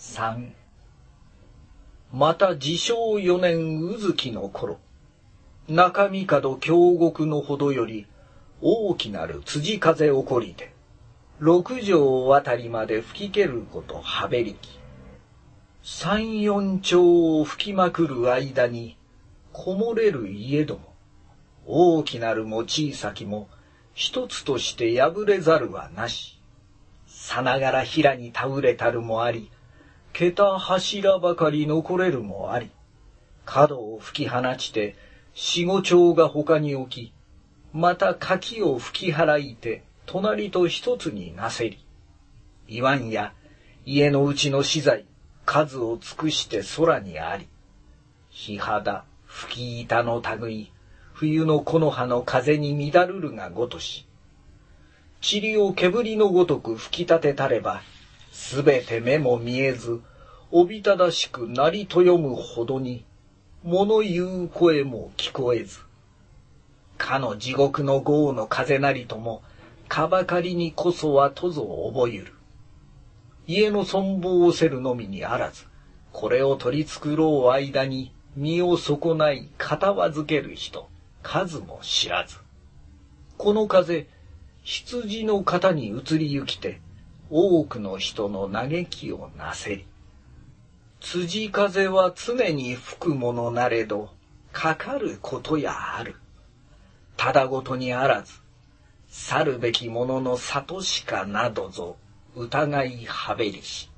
3また治承4年卯月の頃、中見門京極のほどより大きなる辻風起こりて、六条あたりまで吹き蹴ることはべりき、三四丁を吹きまくる間にこもれる家ども、大きなるも小さきも一つとして破れざるはなし。さながら平に倒れたるもあり、桁柱ばかり残れるもあり、角を吹き放ちて四五丁が他に置き、また柿を吹き払いて隣と一つになせり、いわんや家のうちの資材数を尽くして空にあり、火肌吹き板の類、冬の木の葉の風に乱るるがごとし、塵を煙のごとく吹き立てたれば、すべて目も見えず、おびただしく鳴りとよむほどに、物言う声も聞こえず、かの地獄の豪の風なりとも、かばかりにこそはとぞ覚ゆる。家の存亡をせるのみにあらず、これを取り繕う間に身を損ない片わずける人、数も知らず。この風、羊の型に移りゆきて、多くの人の嘆きをなせり。辻風は常に吹くものなれど、かかることやある。ただごとにあらず、去るべきものの里しかなどぞ疑いはべりし。